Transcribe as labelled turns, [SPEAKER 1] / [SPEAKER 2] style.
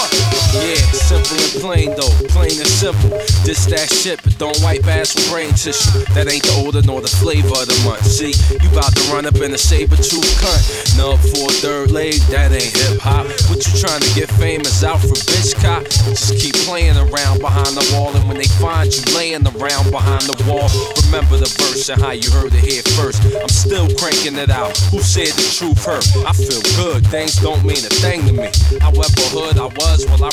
[SPEAKER 1] Yeah, simple and plain though, plain and simple. This that shit, but don't wipe ass with brain tissue. That ain't the odor nor the flavor of the month. See, you bout to run up in a saber-tooth cunt. Nub for a third leg, that ain't hip-hop. What you trying to get famous out for, bitch cop? Just keep playing around behind the wall, and when they find you laying around behind the wall, remember the verse and how you heard it here first. I'm still cranking it out. Who said the truth hurt? I feel good, things don't mean a thing to me. However hood I was, well I